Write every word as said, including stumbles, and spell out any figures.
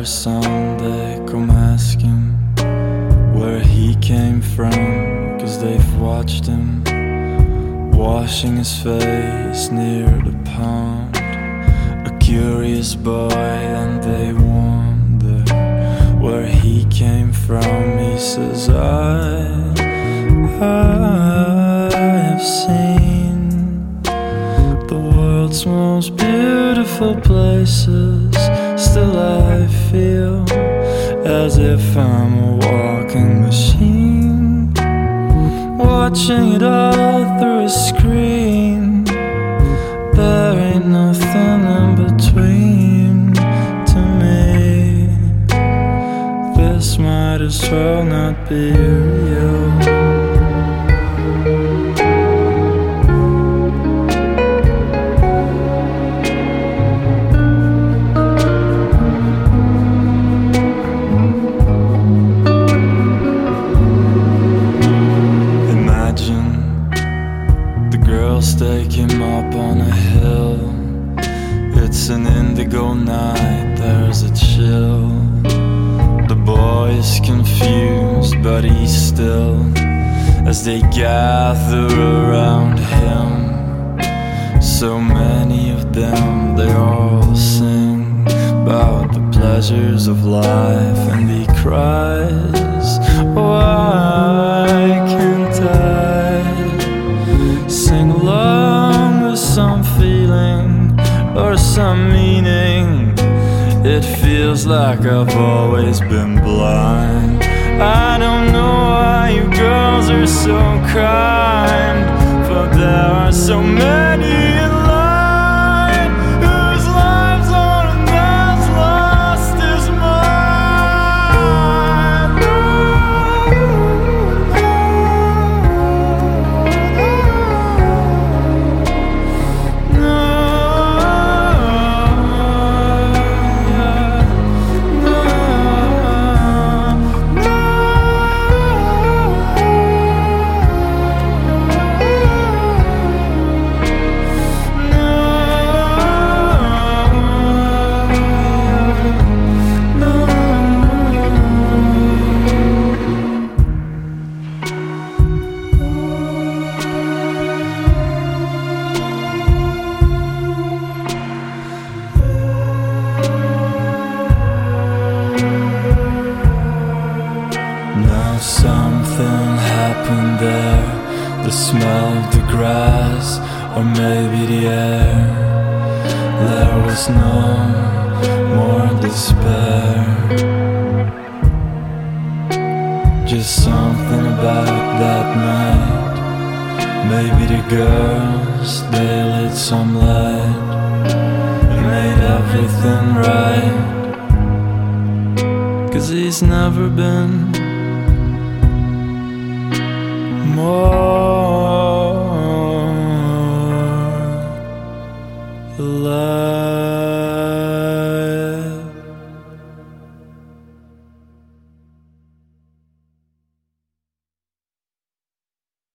better someday, come ask him where he came from, 'cause they've watched him washing his face near the pond. A curious boy, and they wonder where he came from. He says, I, I have seen the world's most beautiful places. Still I feel as if I'm a walking machine, watching it all through a screen. There ain't nothing in between to me. This might as well not be real. Take him up on a hill. It's an indigo night, there's a chill. The boy is confused, but he's still. As they gather around him, so many of them, they all sing about the pleasures of life. And he cries, why can't I sing along with some feeling or some meaning? It feels like I've always been blind. I don't know why you girls are so kind, but there are so many in line whose lives are as lost as mine. Now something happened there, the smell of the grass, or maybe the air. There was no more despair, just something about that night. Maybe the girls, they lit some light and made everything right. 'Cause he's never been more